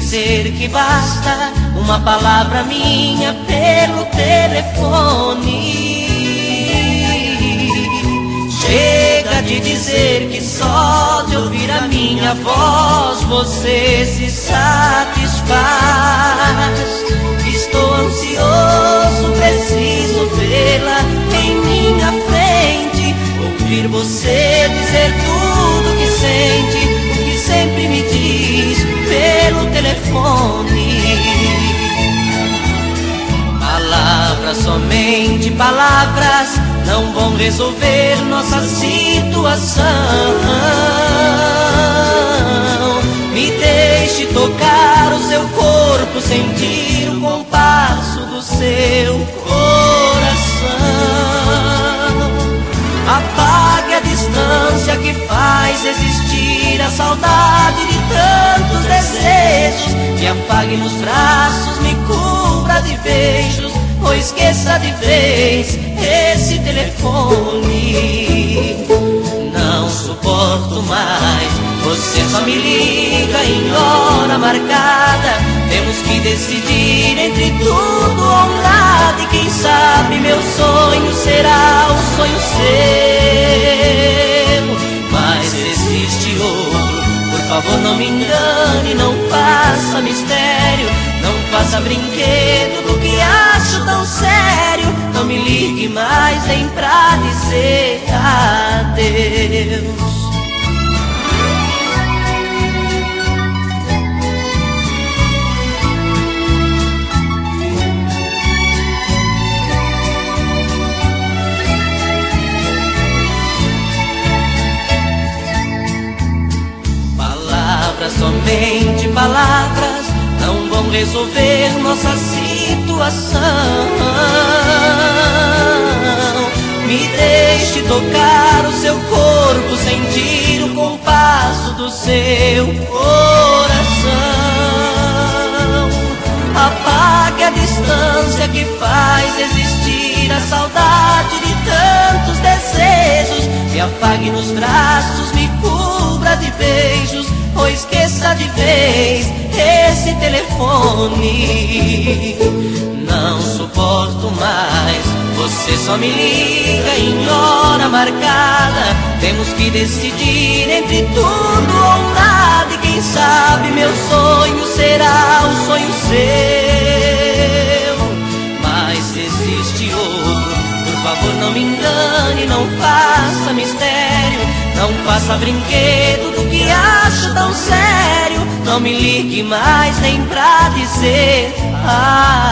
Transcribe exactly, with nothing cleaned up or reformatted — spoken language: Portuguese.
dizer que basta uma palavra minha pelo telefone. Chega de dizer que só de ouvir a minha voz você se satisfaz. Estou ansioso, preciso vê-la em minha frente, ouvir você dizer tudo que sente, o que sempre me diz pelo telefone. Palavras, somente palavras, não vão resolver nossa situação. Me deixe tocar o seu corpo, sentir o compasso do seu coração. Apague a distância que faz existir a saudade de tantos desejos. Me apague nos braços, me cubra de beijos, ou esqueça de vez esse telefone. Não suporto mais, você só me liga em hora marcada. Temos que decidir entre tudo ou nada, e quem sabe meu sonho será o sonho seu. Mas existe outro, por favor não me engane, não faça mistério, não faça brinquedo do que acho tão sério. Não me ligue mais nem pra dizer adeus. Palavras, somente palavras, não vão resolver nossa situação. Me deixe tocar o seu corpo, sentir o compasso do seu coração. Apague a distância que faz existir a saudade de tantos desejos. Me apague nos braços, me cubra de beijos, ou esqueça de vez esse telefone. Não suporto mais, você só me liga em hora marcada. Temos que decidir entre tudo ou nada, e quem sabe meu sonho será o sonho seu. Mas existe outro, por favor não me engane, não faça mistério, não faça brinquedo do que acho tão sério. Não me ligue mais nem pra dizer ah.